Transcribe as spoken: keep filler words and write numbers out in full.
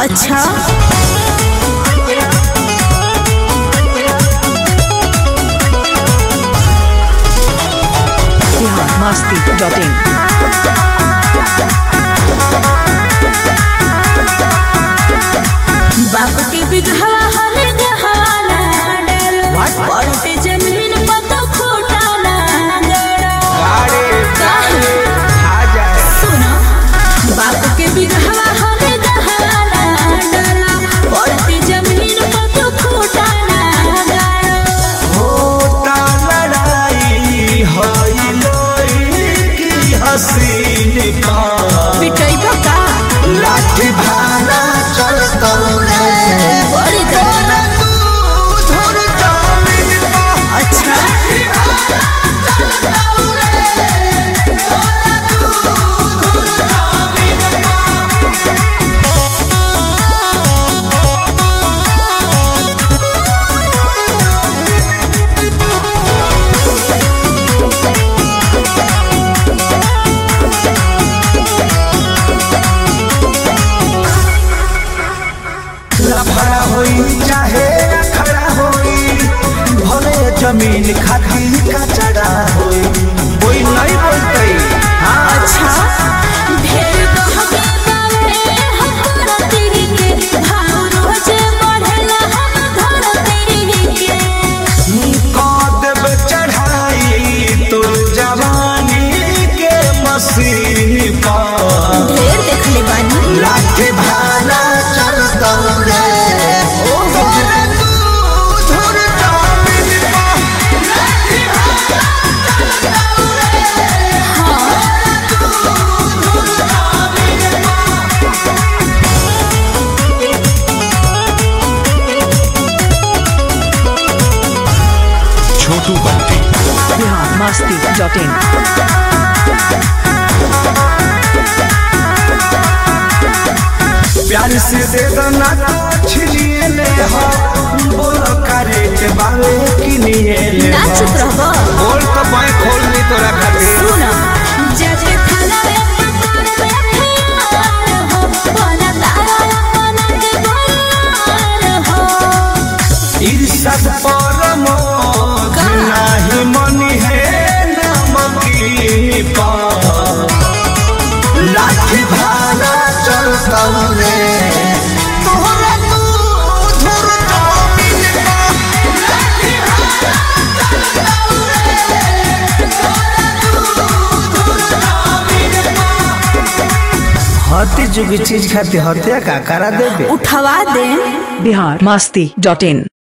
अच्छा बिहार मस्ती डॉट इन। बाप की बिघवा हर गहवाना डरो पड़ते जमीन पर तो खोटा ना गड़ो काहे सुनो बाप के बिघवा हर गहवाना डरो पड़ते जमीन पर तो खोटा ना गड़ो होता लड़ाई होई लोई की हसीन का पिटाई बका लाठी भाला चलता बड़ी दर्द अच्छा लफड़ा होई चाहे खड़ा होई भले जमीन खाती का चढ़ा होई कोई नहीं बोलते हाँ अच्छा ढेर कहबे बावे हम तेरी के भाव रोज बढ़ला हम धर तेरी के कदब चढ़ाई तो जवानी के मसीन पर ढेर देखले बानी लाठी भाला चलता रे छोटू बंटी। बिहार मस्ती डॉट इन। प्यार से दे दो ना तो छिनिए ले हो बोलो करे के बावे किनिए ले ना चुप रहबो बोल तो मैं खोल ली तोरा खातिर सुनो जजे खाना रे पकड़ बैठे हो बना तारा बना के बोल हो इर्षद परमो नाही मनी है नमकी पा लाठी भाला चलता रे तोहरा तू धुर जमीन पा लाठी भाला चलता रे तोहरा तू धुर जमीन पा हती जुगी चीज खाती हत्या का करा देबे उठवा दे बिहार मस्ती डॉट इन।